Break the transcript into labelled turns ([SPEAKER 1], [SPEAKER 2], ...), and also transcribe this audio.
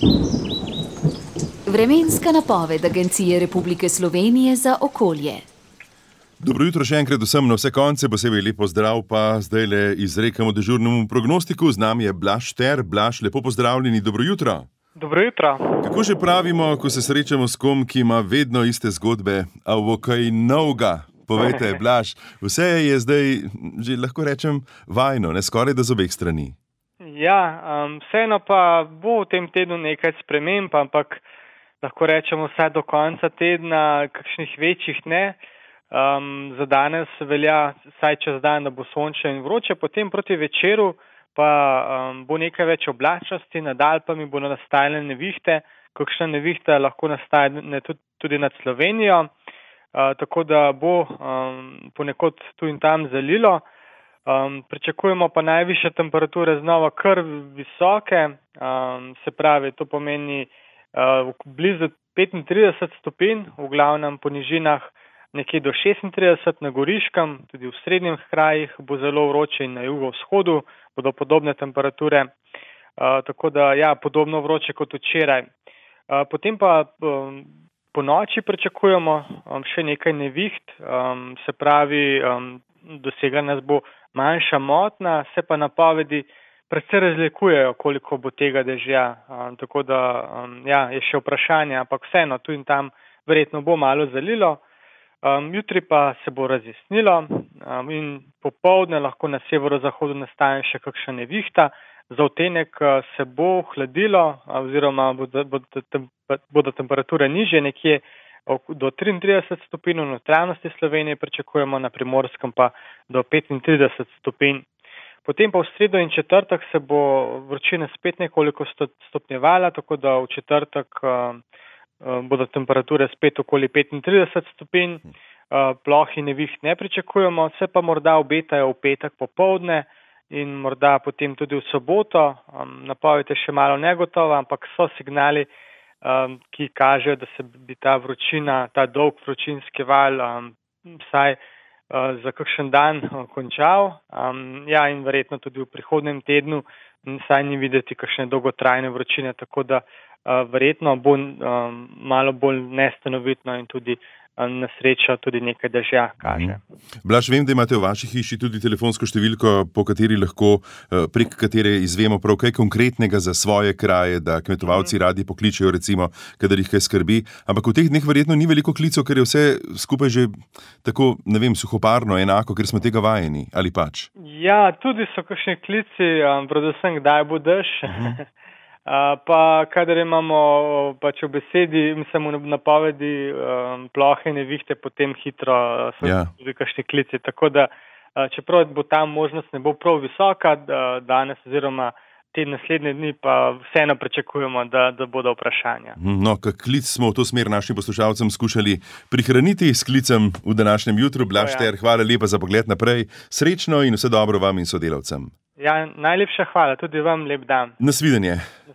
[SPEAKER 1] Vremenska napoved Agencije Republike Slovenije za okolje.
[SPEAKER 2] Dobro jutro še enkrat vsem na vse konce, posebej lep pozdrav pa zdajle izrekamo dežurnemu prognostiku. Z nami je Blaž Šter. Blaž, lepo pozdravljeni, dobro jutro.
[SPEAKER 3] Dobro jutro.
[SPEAKER 2] Kako že pravimo, ko se srečamo s kom, ki ima vedno iste zgodbe, a v kaj novega? Povejte, Blaž, vse je zdaj, že lahko rečem, vajno, ne skoraj da z obeh strani.
[SPEAKER 3] Ja, vseeno pa bo v tem tednu nekaj sprememb, ampak lahko rečemo vsaj do konca tedna, kakšnih večjih ne. Za danes velja vsaj čez dan, da bo sončno in vroče, potem proti večeru pa bo nekaj več oblačnosti, nad Alpami bodo nastajale nevihte, kakšna nevihta lahko nastane tudi nad Slovenijo, tako da bo ponekod tu in tam zalilo. Pričakujemo pa najvišje temperature znova kar visoke, se pravi, to pomeni blizu 35 stopinj, v glavnem po nižinah nekje do 36, na Goriškem, tudi v srednjih krajih bo zelo vroče in na jugovzhodu bodo podobne temperature, tako da ja, podobno vroče kot včeraj. Potem pa po noči pričakujemo še nekaj neviht, se pravi, dosegla nas bo manjša motnja, se pa napovedi predvsej razlikujejo, koliko bo tega dežja, tako da ja, je še vprašanje, ampak vseeno tu in tam verjetno bo malo zalilo. Jutri pa se bo razjasnilo in popoldne lahko na severozahodu nastane še kakšna nevihta. Za odtenek se bo hladilo oziroma bodo temperature nižje, nekje do 33 stopinj, v notranjosti Slovenije pričakujemo, na Primorskem pa do 35 stopinj. Potem pa v sredo in četrtek se bo vročina spet nekoliko stopnjevala, tako da v četrtek bodo temperature spet okoli 35 stopinj, plohi neviht ne pričakujemo, se pa morda obetajo v petek popoldne in morda potem tudi v soboto. Napoved je še malo negotova, ampak so signali, ki kažejo, da se bi ta vročina, ta dolg vročinski val vsaj za kakšen dan končal. Ja, in verjetno tudi v prihodnjem tednu saj ni videti kakšne dolgotrajne vročine, tako da verjetno bo malo bolj nestanovitno in tudi na srečo tudi nekaj dežja kaže.
[SPEAKER 2] Blaž, vem, da imate v vaši hiši tudi telefonsko številko, po kateri lahko, prek katere izvemo prav kaj konkretnega za svoje kraje, da kmetovalci radi pokličejo, recimo, kadar jih kaj skrbi. Ampak v teh dneh verjetno ni veliko klicev, ker je vse skupaj že tako, ne vem, suhoparno, enako, ker smo tega vajeni, ali pač?
[SPEAKER 3] Ja, tudi so kakšni klici, predvsem kdaj bo dež. Pa kadar imamo pač v besedi, mislim v napovedi plohe nevihte, potem hitro so tudi kakšni klici, tako da čeprav bo ta možnost ne bo prav visoka, danes oziroma te naslednje dni pa vseeno pričakujemo, da bodo vprašanja.
[SPEAKER 2] No, kak klic smo v to smer našim poslušalcem skušali prihraniti s klicem v današnjem jutru. Blaž Šter, hvala lepa za pogled naprej, srečno in vse dobro vam in sodelavcem.
[SPEAKER 3] Ja, najlepša hvala, tudi vam lep dan.
[SPEAKER 2] Nasvidenje.